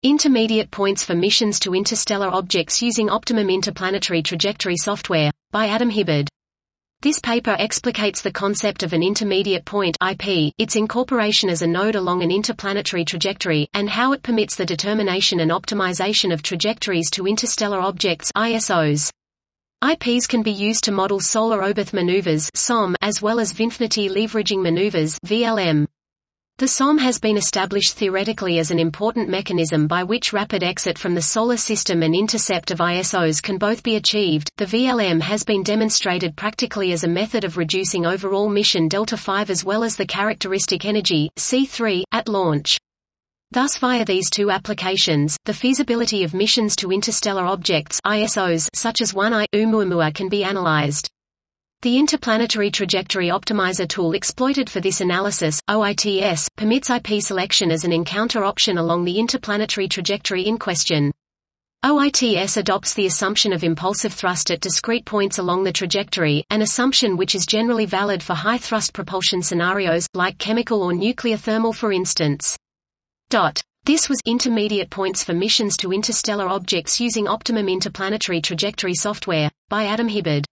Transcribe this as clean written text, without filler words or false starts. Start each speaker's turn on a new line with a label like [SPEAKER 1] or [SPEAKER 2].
[SPEAKER 1] Intermediate Points for Missions to Interstellar Objects Using Optimum Interplanetary Trajectory Software, by Adam Hibbard. This paper explicates the concept of an intermediate point (IP), its incorporation as a node along an interplanetary trajectory, and how it permits the determination and optimization of trajectories to interstellar objects (ISOs). IPs can be used to model solar orbit maneuvers (SOM) as well as Vinfinity leveraging maneuvers (VLM). The SOM has been established theoretically as an important mechanism by which rapid exit from the Solar System and intercept of ISOs can both be achieved. The VLM has been demonstrated practically as a method of reducing overall mission delta-5 as well as the characteristic energy, C3, at launch. Thus via these two applications, the feasibility of missions to interstellar objects ISOs such as 1I, Oumuamua can be analyzed. The Interplanetary Trajectory Optimizer tool exploited for this analysis, OITS, permits IP selection as an encounter option along the interplanetary trajectory in question. OITS adopts the assumption of impulsive thrust at discrete points along the trajectory, an assumption which is generally valid for high-thrust propulsion scenarios, like chemical or nuclear thermal for instance. This was Intermediate Points for Missions to Interstellar Objects Using Optimum Interplanetary Trajectory Software, by Adam Hibbard.